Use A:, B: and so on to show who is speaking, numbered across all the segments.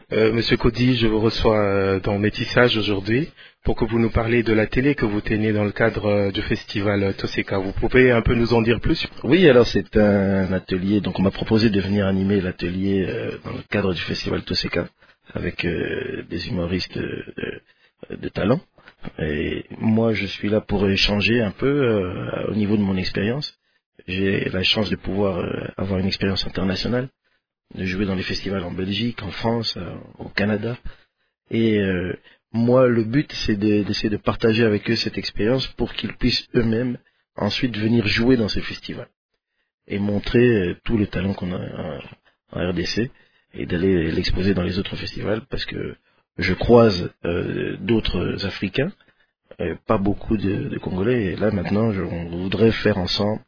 A: Monsieur Cody, je vous reçois dans Métissage aujourd'hui pour que vous nous parliez de la télé que vous tenez dans le cadre du festival Toseka. Vous pouvez un peu nous en dire plus?
B: Oui, alors c'est un atelier, donc on m'a proposé de venir animer l'atelier dans le cadre du festival Toseka avec des humoristes de talent. Et moi, je suis là pour échanger un peu au niveau de mon expérience. J'ai la chance de pouvoir avoir une expérience internationale, de jouer dans les festivals en Belgique, en France, au Canada. Et moi, le but, c'est d'essayer de partager avec eux cette expérience pour qu'ils puissent eux-mêmes ensuite venir jouer dans ces festivals et montrer tout le talent qu'on a en RDC et d'aller l'exposer dans les autres festivals, parce que je croise d'autres Africains, pas beaucoup de Congolais, et là maintenant on voudrait faire en sorte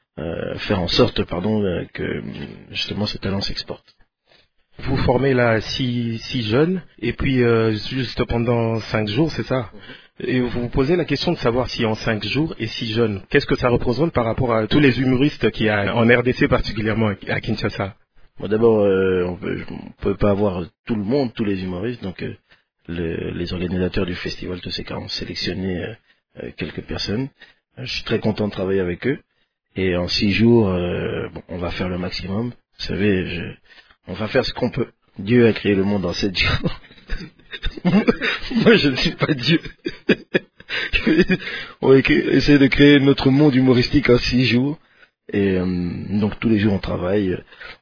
B: que justement ce talent s'exporte.
A: Vous formez là six jeunes, et puis juste pendant 5 jours, c'est ça? Et vous vous posez la question de savoir si en 5 jours et 6 jeunes, qu'est-ce que ça représente par rapport à tous les humoristes qu'il y a en RDC, particulièrement à Kinshasa?
B: Bon, d'abord, on peut pas avoir tout le monde, tous les humoristes, donc les organisateurs du festival Toseka ont sélectionné quelques personnes. Je suis très content de travailler avec eux, et en 6 jours, on va faire le maximum. Vous savez, on va faire ce qu'on peut. Dieu a créé le monde en 7 jours. Moi, je ne suis pas Dieu. On va essayer de créer notre monde humoristique en 6 jours. Et donc tous les jours on travaille,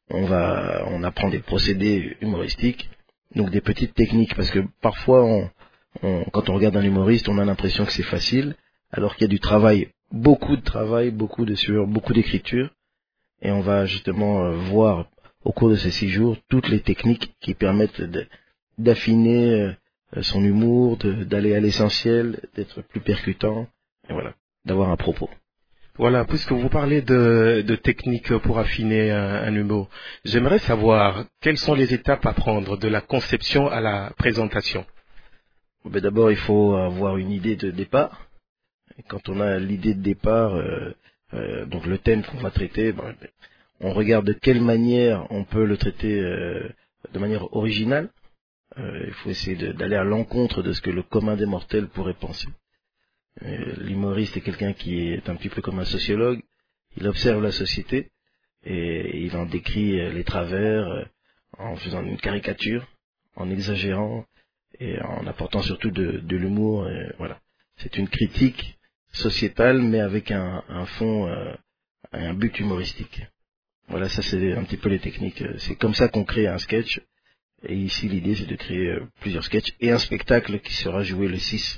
B: on apprend des procédés humoristiques, donc des petites techniques, parce que parfois quand on regarde un humoriste, on a l'impression que c'est facile, alors qu'il y a du travail, beaucoup de sueur, beaucoup d'écriture, et on va justement voir au cours de ces 6 jours toutes les techniques qui permettent d'affiner son humour, d'aller à l'essentiel, d'être plus percutant, et voilà, d'avoir un propos.
A: Voilà, puisque vous parlez de techniques pour affiner un humour, j'aimerais savoir quelles sont les étapes à prendre de la conception à la présentation.
B: D'abord, il faut avoir une idée de départ. Et quand on a l'idée de départ, donc le thème qu'on va traiter, on regarde de quelle manière on peut le traiter de manière originale. Il faut essayer d'aller à l'encontre de ce que le commun des mortels pourrait penser. L'humoriste est quelqu'un qui est un petit peu comme un sociologue. Il observe la société et il en décrit les travers en faisant une caricature, en exagérant et en apportant surtout de l'humour. Voilà. C'est une critique sociétale, mais avec un fond, un but humoristique. Voilà, ça c'est un petit peu les techniques. C'est comme ça qu'on crée un sketch. Et ici l'idée c'est de créer plusieurs sketchs et un spectacle qui sera joué le 6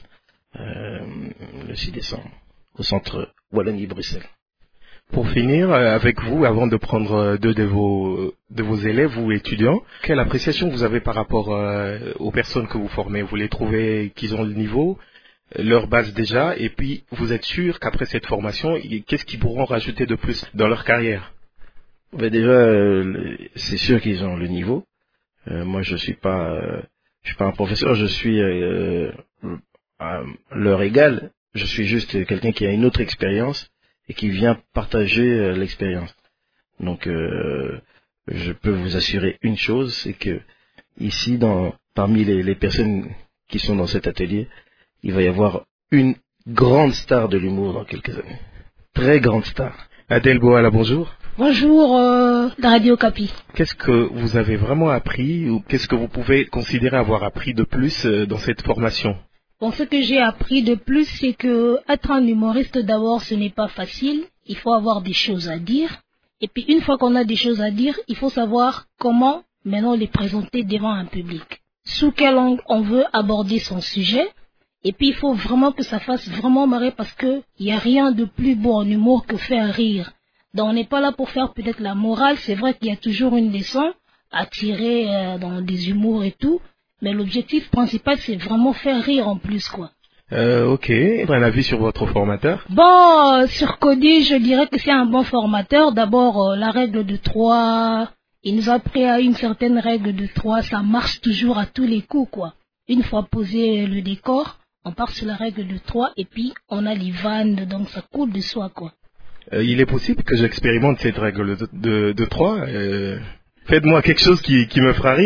B: décembre, au centre Wallonie-Bruxelles.
A: Pour finir, avec vous, avant de prendre 2 de vos élèves ou étudiants, quelle appréciation vous avez par rapport aux personnes que vous formez? Vous les trouvez qu'ils ont le niveau, leur base déjà, et puis vous êtes sûr qu'après cette formation, qu'est-ce qu'ils pourront rajouter de plus dans leur carrière?
B: Déjà, c'est sûr qu'ils ont le niveau. Moi, je suis pas un professeur, je suis à leur égal, je suis juste quelqu'un qui a une autre expérience et qui vient partager l'expérience. Donc je peux vous assurer une chose, c'est que ici, parmi les personnes qui sont dans cet atelier, il va y avoir une grande star de l'humour dans quelques années. Très grande star.
A: Adèle Boala, bonjour.
C: Bonjour, la Radio Capi.
A: Qu'est-ce que vous avez vraiment appris, ou qu'est-ce que vous pouvez considérer avoir appris de plus dans cette formation?
C: Bon, ce que j'ai appris de plus, c'est que être un humoriste, d'abord, ce n'est pas facile. Il faut avoir des choses à dire. Et puis, une fois qu'on a des choses à dire, il faut savoir comment maintenant les présenter devant un public. Sous quel angle on veut aborder son sujet. Et puis, il faut vraiment que ça fasse vraiment marrer, parce que il n'y a rien de plus beau en humour que faire rire. Donc, on n'est pas là pour faire peut-être la morale. C'est vrai qu'il y a toujours une leçon à tirer dans des humours et tout. Mais l'objectif principal, c'est vraiment faire rire en plus, quoi.
A: Ok. Un avis sur votre formateur?
C: Bon, sur Cody, je dirais que c'est un bon formateur. D'abord, la règle de 3, il nous a pris à une certaine règle de 3. Ça marche toujours à tous les coups, quoi. Une fois posé le décor, on part sur la règle de 3 et puis on a les vannes, donc ça coule de soi, quoi.
A: Il est possible que j'expérimente cette règle de 3. Faites-moi quelque chose qui me fera rire.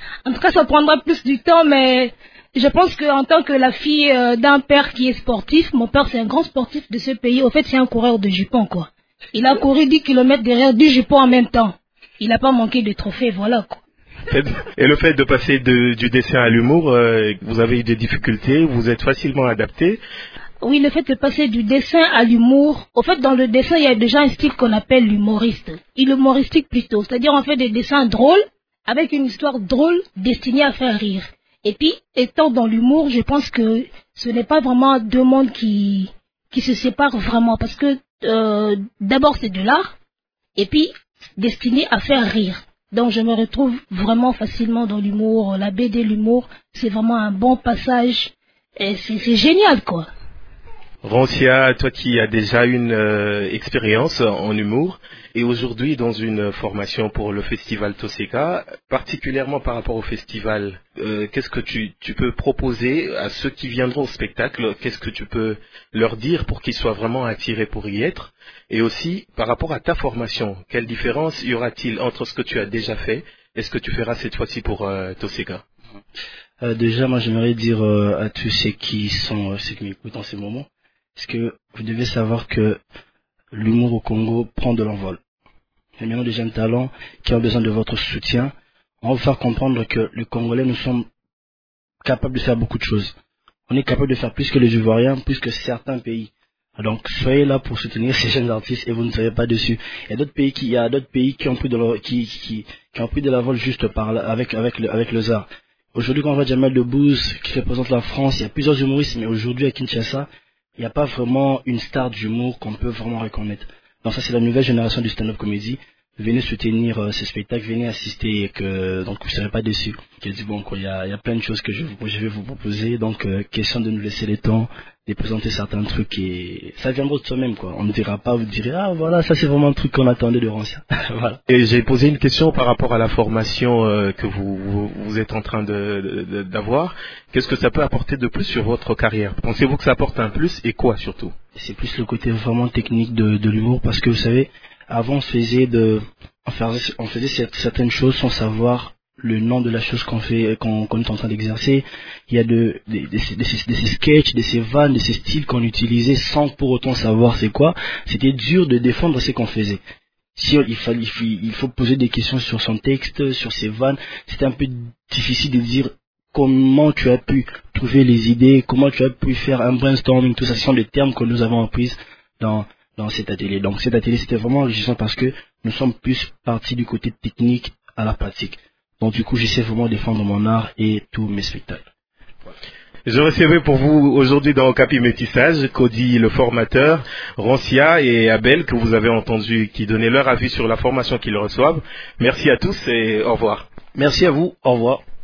C: En tout cas, ça prendra plus du temps, mais je pense qu'en tant que la fille d'un père qui est sportif, mon père c'est un grand sportif de ce pays. Au fait, c'est un coureur de jupons, quoi. Il a couru 10 kilomètres derrière 10 jupons en même temps. Il n'a pas manqué de trophées, voilà, quoi.
A: Et le fait de passer du dessin à l'humour, vous avez eu des difficultés, vous êtes facilement adapté.
C: Oui, le fait de passer du dessin à l'humour, au fait, dans le dessin, il y a déjà un style qu'on appelle l'humoriste. Et l'humoristique plutôt, c'est-à-dire on fait des dessins drôles, avec une histoire drôle destinée à faire rire. Et puis, étant dans l'humour, je pense que ce n'est pas vraiment deux mondes qui se séparent vraiment, parce que d'abord c'est de l'art, et puis destiné à faire rire. Donc je me retrouve vraiment facilement dans l'humour, la BD, l'humour, c'est vraiment un bon passage, et c'est génial, quoi.
A: Rancia, toi qui as déjà une expérience en humour et aujourd'hui dans une formation pour le festival Toseka, particulièrement par rapport au festival, qu'est-ce que tu peux proposer à ceux qui viendront au spectacle? Qu'est-ce que tu peux leur dire pour qu'ils soient vraiment attirés pour y être? Et aussi, par rapport à ta formation, quelle différence y aura-t-il entre ce que tu as déjà fait et ce que tu feras cette fois-ci pour Toseka?
B: Déjà, moi, j'aimerais dire à tous ceux qui m'écoutent en ce moment, parce que vous devez savoir que l'humour au Congo prend de l'envol. Il y a maintenant des jeunes talents qui ont besoin de votre soutien. On va vous faire comprendre que les Congolais, nous sommes capables de faire beaucoup de choses. On est capable de faire plus que les Ivoiriens, plus que certains pays. Donc, soyez là pour soutenir ces jeunes artistes et vous ne serez pas dessus. Il y a d'autres pays qui ont pris de l'envol juste avec le art. Aujourd'hui, quand on voit Jamel Debbouze qui représente la France, il y a plusieurs humoristes, mais aujourd'hui à Kinshasa, il n'y a pas vraiment une star d'humour qu'on peut vraiment reconnaître. Donc ça, c'est la nouvelle génération du stand-up comédie. Venez soutenir ce spectacle, venez assister et donc vous ne serez pas déçus. J'ai dit bon, quoi, il y a plein de choses que je vais vous proposer. Donc question de nous laisser le temps de présenter certains trucs et ça viendra de soi-même, quoi. On ne dira pas, vous direz ah voilà, ça c'est vraiment un truc qu'on attendait de Rancia. Voilà.
A: Et j'ai posé une question par rapport à la formation que vous êtes en train d'avoir. Qu'est-ce que ça peut apporter de plus sur votre carrière? Pensez-vous que ça apporte un plus et quoi surtout?
B: C'est plus le côté vraiment technique de l'humour parce que vous savez, avant on faisait certaines choses sans savoir le nom de la chose qu'on est en train d'exercer. Il y a de ces sketchs, de ces vannes, de ces styles qu'on utilisait sans pour autant savoir c'est quoi. C'était dur de défendre ce qu'on faisait. Il faut poser des questions sur son texte, sur ses vannes. C'était un peu difficile de dire comment tu as pu trouver les idées, comment tu as pu faire un brainstorming, tout ça. Ce sont des termes que nous avons appris dans cet atelier. Donc cet atelier c'était vraiment enrichissant parce que nous sommes plus partis du côté technique à la pratique. Donc du coup j'essaie vraiment de défendre mon art et tous mes spectacles. Voilà.
A: Je recevais pour vous aujourd'hui dans Okapi Métissage, Cody le formateur, Rancia et Abel que vous avez entendu qui donnaient leur avis sur la formation qu'ils reçoivent. Merci à tous et au revoir.
B: Merci à vous, au revoir.